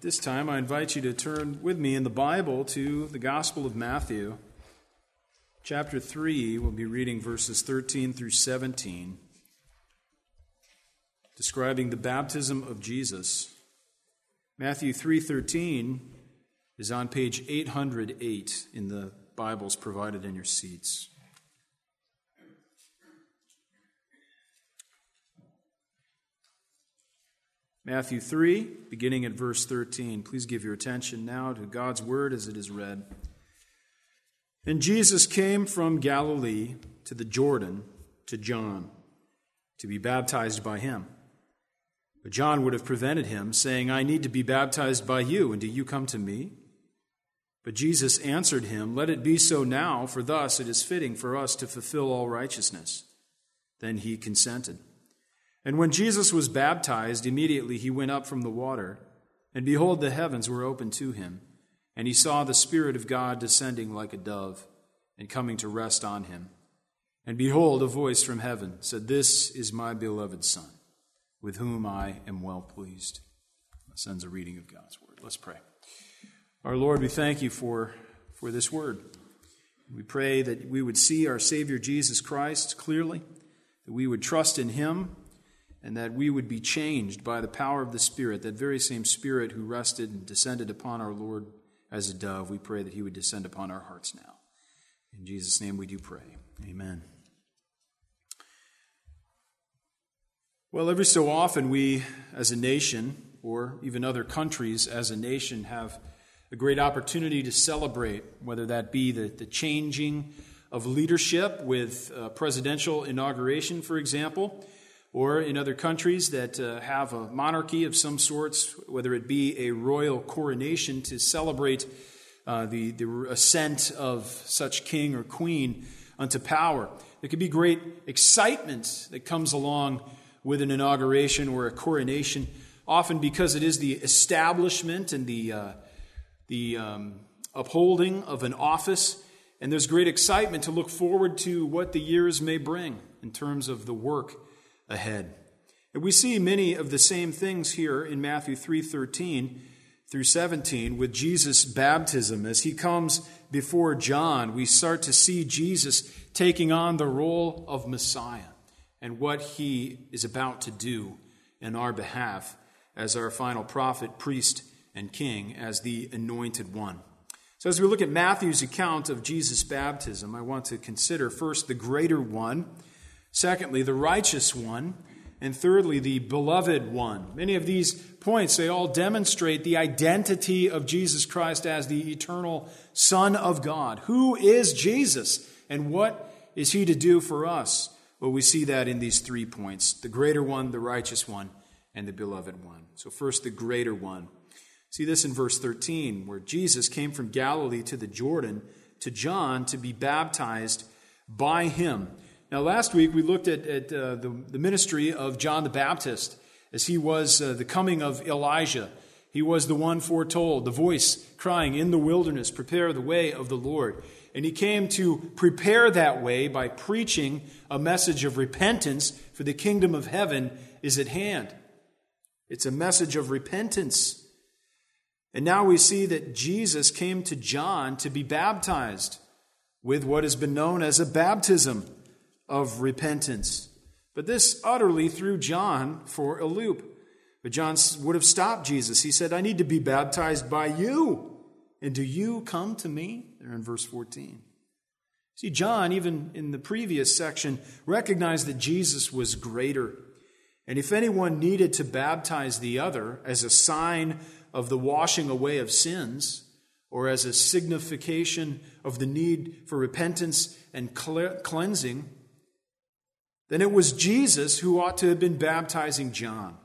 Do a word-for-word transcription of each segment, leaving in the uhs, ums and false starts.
this time, I invite you to turn with me in the Bible to the Gospel of Matthew. Chapter three, we'll be reading verses thirteen through seventeen, describing the baptism of Jesus. Matthew three thirteen is on page eight hundred eight in the Bibles provided in your seats. Matthew three, beginning at verse thirteen. Please give your attention now to God's word as it is read. And Jesus came from Galilee to the Jordan to John to be baptized by him. But John would have prevented him, saying, I need to be baptized by you, and do you come to me? But Jesus answered him, Let it be so now, for thus it is fitting for us to fulfill all righteousness. Then he consented. And when Jesus was baptized, immediately he went up from the water, and behold, the heavens were opened to him, and he saw the Spirit of God descending like a dove, and coming to rest on him. And behold, a voice from heaven said, This is my beloved Son, with whom I am well pleased. This ends a reading of God's word. Let's pray. Our Lord, we thank you for, for this word. We pray that we would see our Savior Jesus Christ clearly, that we would trust in him, and that we would be changed by the power of the Spirit, that very same Spirit who rested and descended upon our Lord as a dove. We pray that he would descend upon our hearts now. In Jesus' name we do pray. Amen. Well, every so often we, as a nation, or even other countries as a nation, have a great opportunity to celebrate, whether that be the, the changing of leadership with uh, presidential inauguration, for example, or in other countries that uh, have a monarchy of some sorts, whether it be a royal coronation to celebrate uh, the, the ascent of such king or queen unto power. There can be great excitement that comes along with an inauguration or a coronation, often because it is the establishment and the, uh, the um, upholding of an office. And there's great excitement to look forward to what the years may bring in terms of the work ahead. And we see many of the same things here in Matthew three thirteen through seventeen with Jesus' baptism. As he comes before John, we start to see Jesus taking on the role of Messiah and what he is about to do in our behalf as our final prophet, priest, and king, as the anointed one. So as we look at Matthew's account of Jesus' baptism, I want to consider first the greater one, secondly, the righteous one, and thirdly, the beloved one. Many of these points, they all demonstrate the identity of Jesus Christ as the eternal Son of God. Who is Jesus, and what is he to do for us? Well, we see that in these three points: the greater one, the righteous one, and the beloved one. So first, the greater one. See this in verse thirteen, where Jesus came from Galilee to the Jordan to John to be baptized by him. Now, last week we looked at, at uh, the, the ministry of John the Baptist as he was uh, the coming of Elijah. He was the one foretold, the voice crying in the wilderness, prepare the way of the Lord. And he came to prepare that way by preaching a message of repentance, for the kingdom of heaven is at hand. It's a message of repentance. And now we see that Jesus came to John to be baptized with what has been known as a baptism of repentance. But this utterly threw John for a loop. But John would have stopped Jesus. He said, I need to be baptized by you. And do you come to me? There in verse fourteen. See, John, even in the previous section, recognized that Jesus was greater. And if anyone needed to baptize the other as a sign of the washing away of sins, or as a signification of the need for repentance and cleansing, then it was Jesus who ought to have been baptizing John.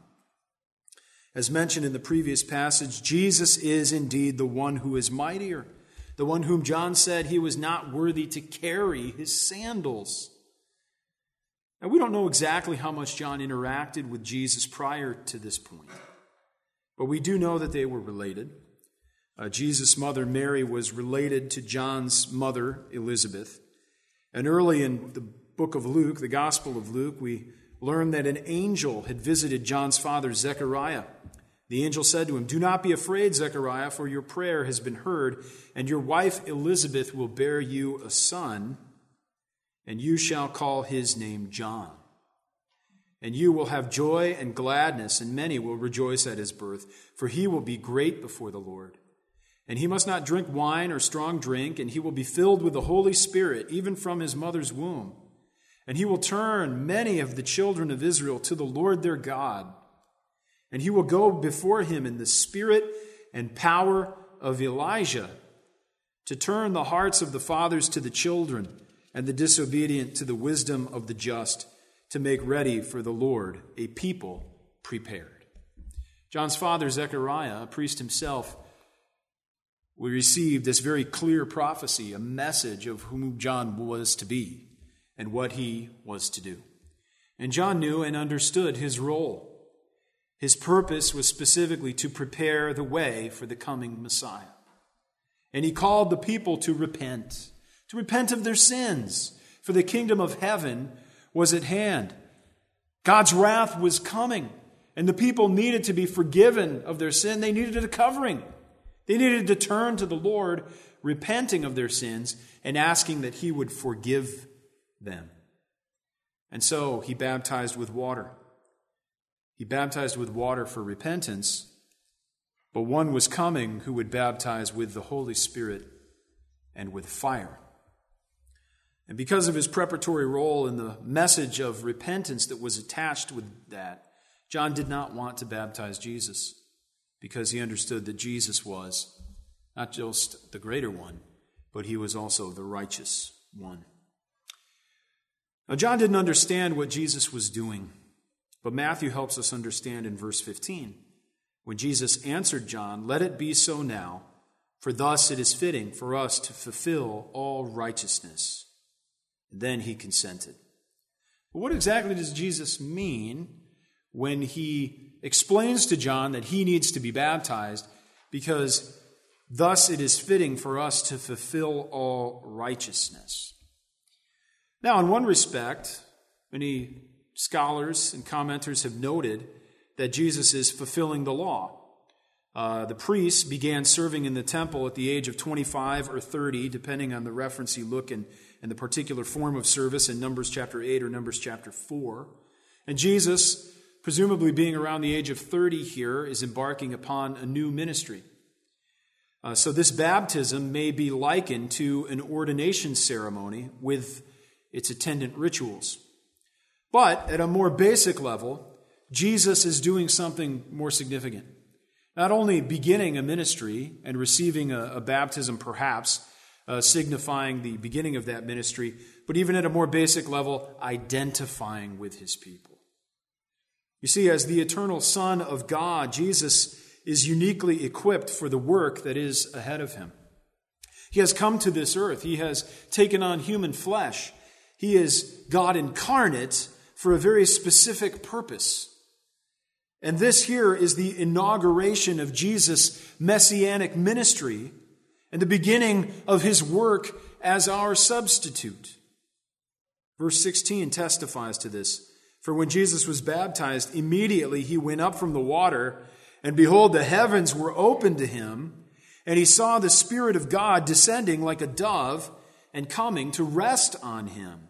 As mentioned in the previous passage, Jesus is indeed the one who is mightier, the one whom John said he was not worthy to carry his sandals. Now, we don't know exactly how much John interacted with Jesus prior to this point, but we do know that they were related. Uh, Jesus' mother, Mary, was related to John's mother, Elizabeth. And early in the book of Luke, the Gospel of Luke, we learn that an angel had visited John's father, Zechariah, The angel said to him, "Do not be afraid, Zechariah, for your prayer has been heard, and your wife Elizabeth will bear you a son, and you shall call his name John. And you will have joy and gladness, and many will rejoice at his birth, for he will be great before the Lord. And he must not drink wine or strong drink, and he will be filled with the Holy Spirit, even from his mother's womb. And he will turn many of the children of Israel to the Lord their God. And he will go before him in the spirit and power of Elijah, to turn the hearts of the fathers to the children, and the disobedient to the wisdom of the just, to make ready for the Lord a people prepared." John's father, Zechariah, a priest himself, we received this very clear prophecy, a message of whom John was to be and what he was to do. And John knew and understood his role. His purpose was specifically to prepare the way for the coming Messiah. And he called the people to repent, to repent of their sins, for the kingdom of heaven was at hand. God's wrath was coming, and the people needed to be forgiven of their sin. They needed a covering. They needed to turn to the Lord, repenting of their sins and asking that he would forgive them. And so he baptized with water. He baptized with water for repentance, but one was coming who would baptize with the Holy Spirit and with fire. And because of his preparatory role in the message of repentance that was attached with that, John did not want to baptize Jesus, because he understood that Jesus was not just the greater one, but he was also the righteous one. Now, John didn't understand what Jesus was doing, but Matthew helps us understand in verse fifteen. When Jesus answered John, "Let it be so now, for thus it is fitting for us to fulfill all righteousness." Then he consented. But what exactly does Jesus mean when he explains to John that he needs to be baptized because thus it is fitting for us to fulfill all righteousness? Now, in one respect, many scholars and commenters have noted that Jesus is fulfilling the law. Uh, the priests began serving in the temple at the age of twenty-five or thirty, depending on the reference you look in, in the particular form of service in Numbers chapter eight or Numbers chapter four. And Jesus, presumably being around the age of thirty here, is embarking upon a new ministry. Uh, so this baptism may be likened to an ordination ceremony with its attendant rituals. But at a more basic level, Jesus is doing something more significant. Not only beginning a ministry and receiving a, a baptism, perhaps, uh, signifying the beginning of that ministry, but even at a more basic level, identifying with his people. You see, as the eternal Son of God, Jesus is uniquely equipped for the work that is ahead of him. He has come to this earth. He has taken on human flesh. He is God incarnate for a very specific purpose. And this here is the inauguration of Jesus' messianic ministry and the beginning of his work as our substitute. Verse sixteen testifies to this. For when Jesus was baptized, immediately he went up from the water, and behold, the heavens were opened to him, and he saw the Spirit of God descending like a dove and coming to rest on him.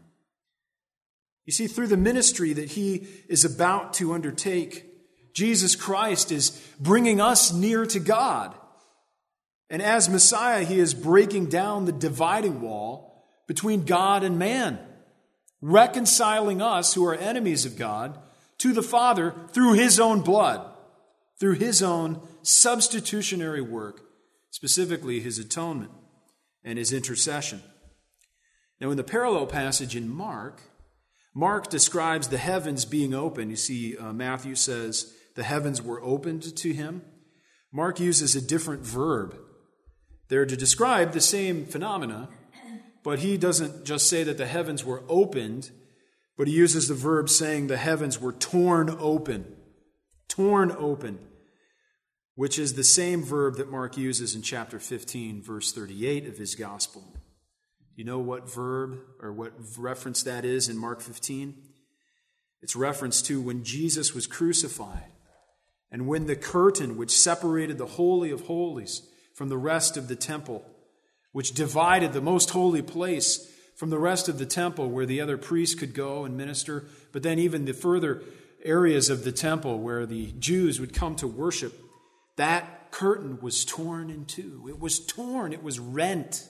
You see, through the ministry that he is about to undertake, Jesus Christ is bringing us near to God. And as Messiah, he is breaking down the dividing wall between God and man, reconciling us who are enemies of God to the Father through his own blood, through his own substitutionary work, specifically his atonement and his intercession. Now, in the parallel passage in Mark, Mark describes the heavens being open. You see, uh, Matthew says the heavens were opened to him. Mark uses a different verb there to describe the same phenomena, but he doesn't just say that the heavens were opened, but he uses the verb saying the heavens were torn open. Torn open, which is the same verb that Mark uses in chapter fifteen, verse thirty-eight of his gospel. You know what verb or what reference that is in Mark fifteen? It's reference to when Jesus was crucified. And when the curtain which separated the Holy of Holies from the rest of the temple, which divided the most holy place from the rest of the temple where the other priests could go and minister, but then even the further areas of the temple where the Jews would come to worship, that curtain was torn in two. It was torn, it was rent,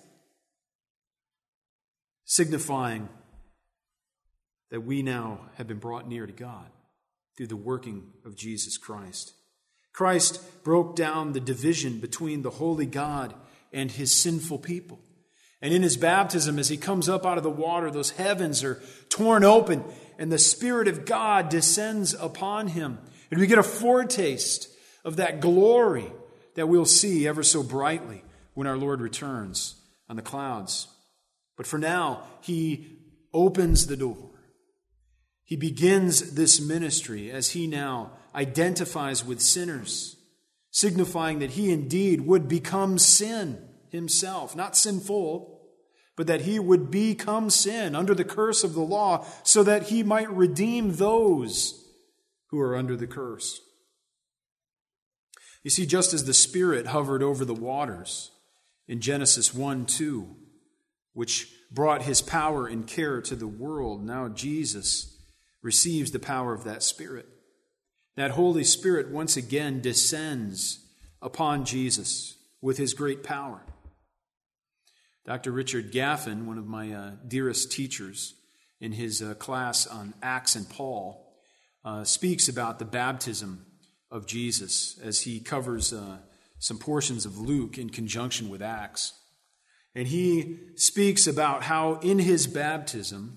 signifying that we now have been brought near to God through the working of Jesus Christ. Christ broke down the division between the holy God and his sinful people. And in his baptism, as he comes up out of the water, those heavens are torn open and the Spirit of God descends upon him. And we get a foretaste of that glory that we'll see ever so brightly when our Lord returns on the clouds. But for now, he opens the door. He begins this ministry as he now identifies with sinners, signifying that he indeed would become sin himself, not sinful, but that he would become sin under the curse of the law so that he might redeem those who are under the curse. You see, just as the Spirit hovered over the waters in Genesis one two, which brought his power and care to the world, now Jesus receives the power of that Spirit. That Holy Spirit once again descends upon Jesus with his great power. Doctor Richard Gaffin, one of my uh, dearest teachers in his uh, class on Acts and Paul, uh, speaks about the baptism of Jesus as he covers uh, some portions of Luke in conjunction with Acts. And he speaks about how in his baptism,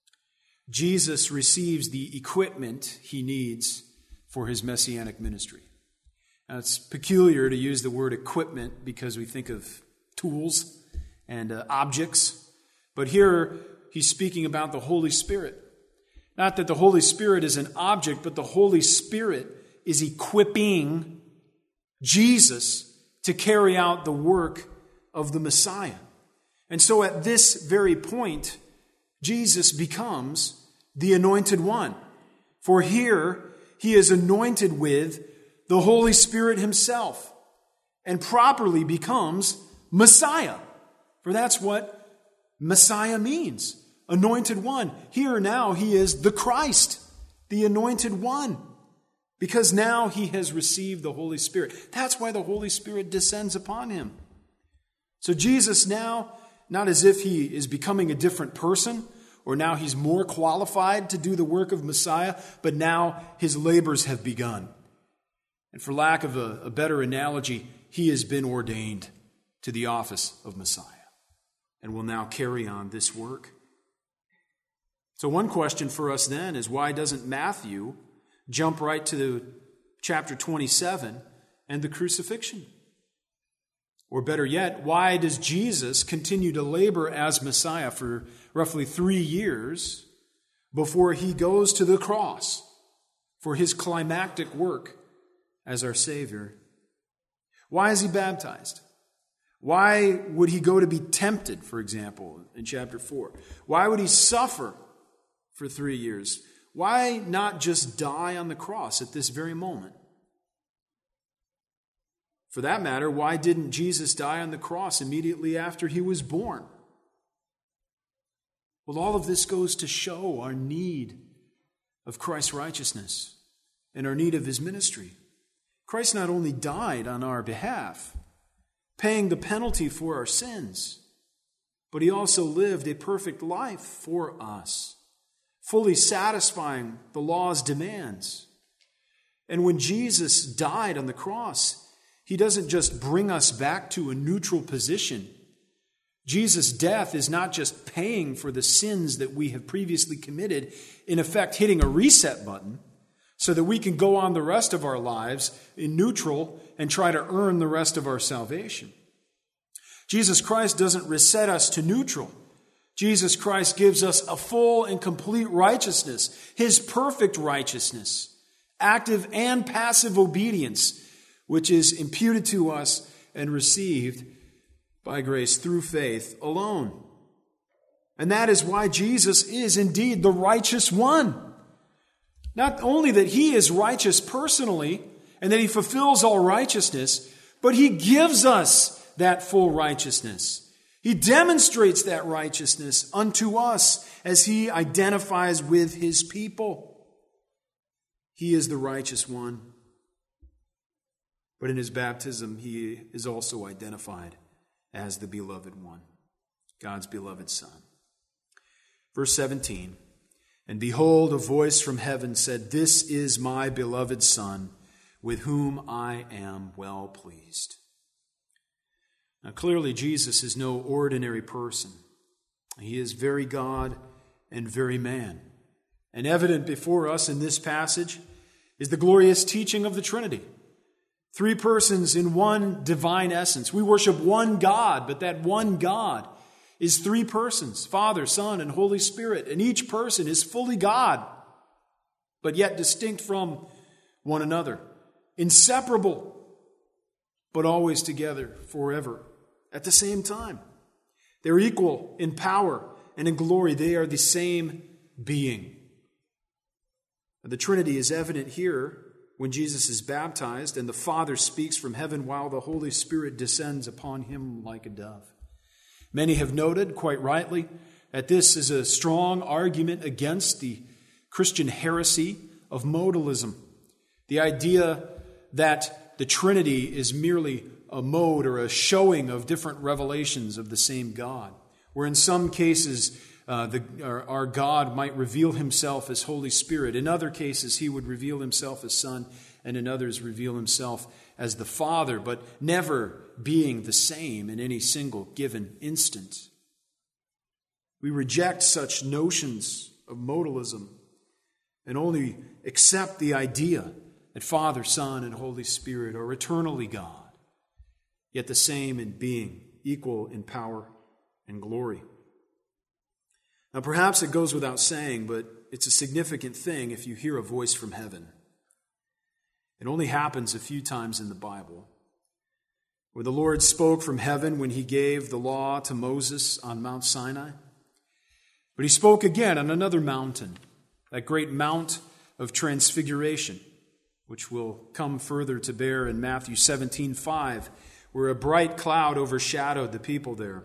Jesus receives the equipment he needs for his messianic ministry. Now, it's peculiar to use the word equipment because we think of tools and uh, objects. But here he's speaking about the Holy Spirit. Not that the Holy Spirit is an object, but the Holy Spirit is equipping Jesus to carry out the work of the Messiah. And so at this very point, Jesus becomes the Anointed One. For here, he is anointed with the Holy Spirit himself and properly becomes Messiah. For that's what Messiah means, Anointed One. Here now he is the Christ, the Anointed One, because now he has received the Holy Spirit. That's why the Holy Spirit descends upon him. So Jesus now, not as if he is becoming a different person, or now he's more qualified to do the work of Messiah, but now his labors have begun. And for lack of a, a better analogy, he has been ordained to the office of Messiah and will now carry on this work. So one question for us then is, why doesn't Matthew jump right to chapter twenty-seven and the crucifixion? Or better yet, why does Jesus continue to labor as Messiah for roughly three years before he goes to the cross for his climactic work as our Savior? Why is he baptized? Why would he go to be tempted, for example, in chapter four? Why would he suffer for three years? Why not just die on the cross at this very moment? For that matter, why didn't Jesus die on the cross immediately after he was born? Well, all of this goes to show our need of Christ's righteousness and our need of his ministry. Christ not only died on our behalf, paying the penalty for our sins, but he also lived a perfect life for us, fully satisfying the law's demands. And when Jesus died on the cross, he doesn't just bring us back to a neutral position. Jesus' death is not just paying for the sins that we have previously committed, in effect hitting a reset button so that we can go on the rest of our lives in neutral and try to earn the rest of our salvation. Jesus Christ doesn't reset us to neutral. Jesus Christ gives us a full and complete righteousness, his perfect righteousness, active and passive obedience, which is imputed to us and received by grace through faith alone. And that is why Jesus is indeed the righteous one. Not only that he is righteous personally and that he fulfills all righteousness, but he gives us that full righteousness. He demonstrates that righteousness unto us as he identifies with his people. He is the righteous one. But in his baptism, he is also identified as the beloved one, God's beloved Son. Verse seventeen, and behold, a voice from heaven said, "This is my beloved Son, with whom I am well pleased." Now clearly, Jesus is no ordinary person. He is very God and very man. And evident before us in this passage is the glorious teaching of the Trinity. Three persons in one divine essence. We worship one God, but that one God is three persons, Father, Son, and Holy Spirit. And each person is fully God, but yet distinct from one another. Inseparable, but always together forever at the same time. They're equal in power and in glory. They are the same being. The Trinity is evident here when Jesus is baptized and the Father speaks from heaven while the Holy Spirit descends upon him like a dove. Many have noted, quite rightly, that this is a strong argument against the Christian heresy of modalism. The idea that the Trinity is merely a mode or a showing of different revelations of the same God, where in some cases uh, the, our, our God might reveal himself as Holy Spirit. In other cases, he would reveal himself as Son, and in others reveal himself as the Father, but never being the same in any single given instant. We reject such notions of modalism and only accept the idea that Father, Son, and Holy Spirit are eternally God, yet the same in being, equal in power and glory. Now, perhaps it goes without saying, but it's a significant thing if you hear a voice from heaven. It only happens a few times in the Bible, where the Lord spoke from heaven when he gave the law to Moses on Mount Sinai. But he spoke again on another mountain, that great Mount of Transfiguration, which will come further to bear in Matthew seventeen five, where a bright cloud overshadowed the people there.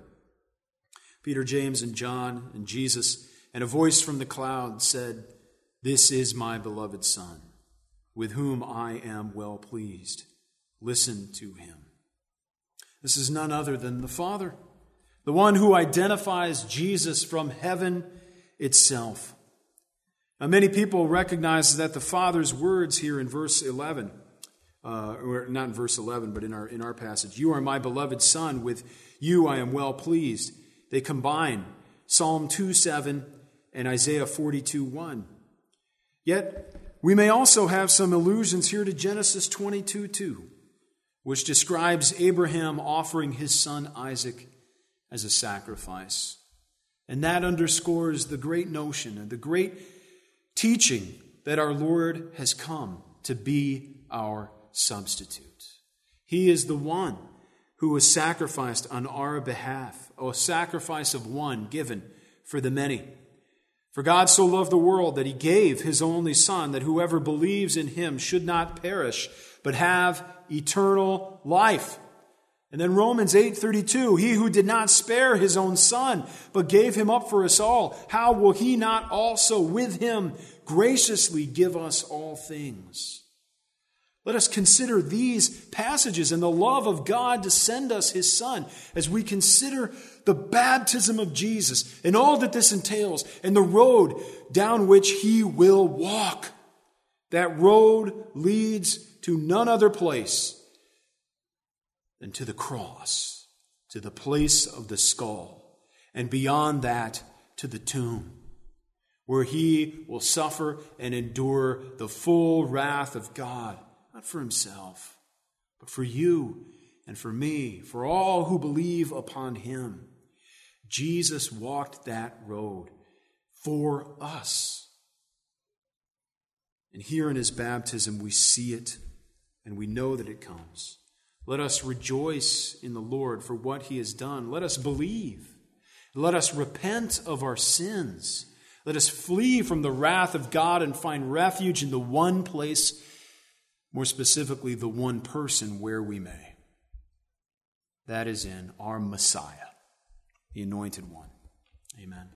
Peter, James, and John, and Jesus, and a voice from the cloud said, "This is my beloved Son, with whom I am well pleased. Listen to him." This is none other than the Father, the one who identifies Jesus from heaven itself. Now, many people recognize that the Father's words here in verse eleven, uh, or not in verse eleven, but in our in our passage, "You are my beloved Son, with you I am well pleased," they combine Psalm two seven and Isaiah forty-two one. Yet, we may also have some allusions here to Genesis twenty-two two, which describes Abraham offering his son Isaac as a sacrifice. And that underscores the great notion and the great teaching that our Lord has come to be our substitute. He is the one who was sacrificed on our behalf, a sacrifice of one given for the many. For God so loved the world that he gave his only Son, that whoever believes in him should not perish, but have eternal life. And then Romans eight thirty-two, "He who did not spare his own Son, but gave him up for us all, how will he not also with him graciously give us all things?" Let us consider these passages and the love of God to send us his Son as we consider the baptism of Jesus and all that this entails and the road down which he will walk. That road leads to none other place than to the cross, to the place of the skull, and beyond that to the tomb, where he will suffer and endure the full wrath of God. Not for himself, but for you and for me, for all who believe upon him. Jesus walked that road for us. And here in his baptism, we see it and we know that it comes. Let us rejoice in the Lord for what he has done. Let us believe. Let us repent of our sins. Let us flee from the wrath of God and find refuge in the one place More specifically, the one person where we may. That is in our Messiah, the Anointed One. Amen.